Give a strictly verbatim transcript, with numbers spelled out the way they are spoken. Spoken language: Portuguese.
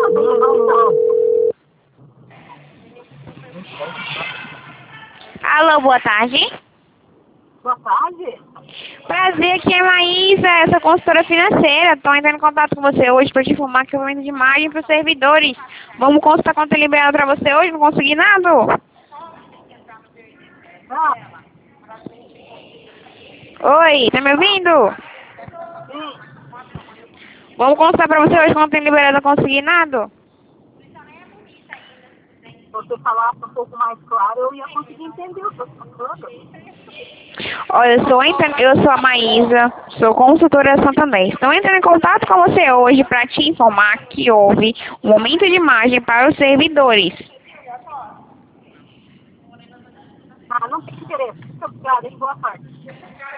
Alô, boa tarde. Boa tarde. Prazer, aqui é Maísa, essa consultora financeira. Estou entrando em contato com você hoje para te informar que eu vendo de imagem para os servidores. Vamos consultar quanto é liberado para você hoje? Não consegui nada. Ah, Oi, tá me ouvindo? sim. Vamos consultar para você hoje quanto tem liberado, não consegui nada. Se você falasse um pouco mais claro, eu ia conseguir entender o que eu estou falando. Olha, eu sou, ent- eu sou a Maísa, sou consultora da Santander. Estou entrando em contato com você hoje para te informar que houve um aumento de imagem para os servidores. Ah, não tem interesse. Muito obrigada, hein? Boa tarde.